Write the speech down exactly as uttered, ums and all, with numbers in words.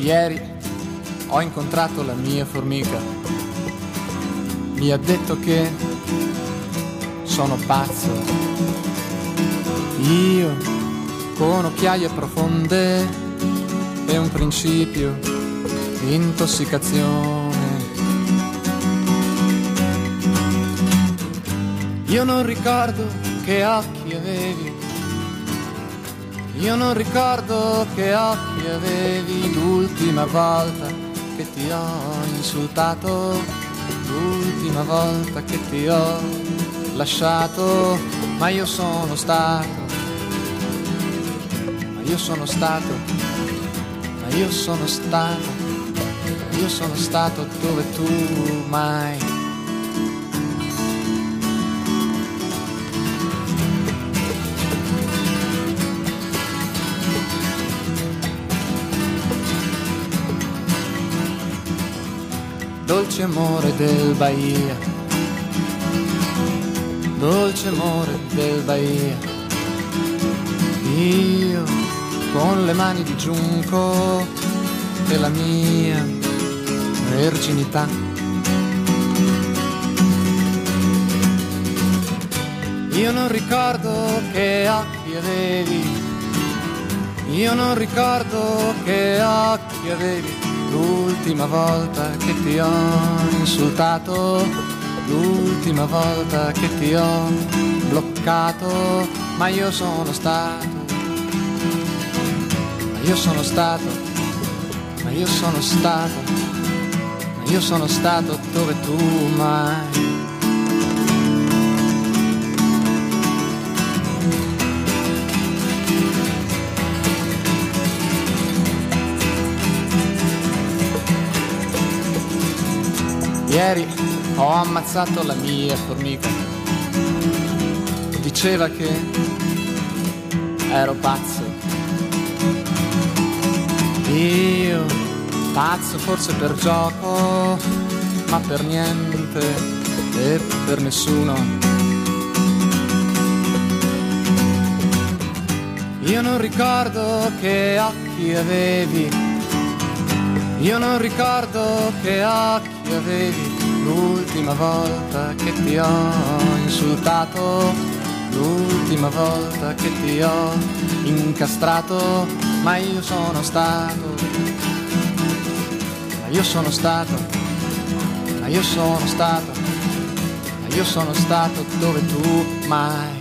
Ieri ho incontrato la mia formica, mi ha detto che sono pazzo. Io con occhiaie profonde e un principio di intossicazione. Io non ricordo che occhi avevi, io non ricordo che occhi avevi l'ultima volta che ti ho insultato, l'ultima volta che ti ho lasciato, ma io sono stato, ma io sono stato, ma io sono stato, io sono stato dove tu mai. Dolce amore del Bahia, dolce amore del Bahia, io con le mani di giunco e la mia verginità. Io non ricordo che occhi avevi, io non ricordo che occhi avevi l'ultima volta che ti ho insultato, l'ultima volta che ti ho bloccato, ma io sono stato, ma io sono stato, ma io sono stato, ma io sono stato dove tu mai. Ieri ho ammazzato la mia formica, diceva che ero pazzo. Io, pazzo forse per gioco, ma per niente e per nessuno. Io non ricordo che occhi avevi, io non ricordo che occhi avevi l'ultima volta che ti ho insultato, l'ultima volta che ti ho incastrato, ma io sono stato, ma io sono stato, ma io sono stato, ma io sono stato dove tu mai.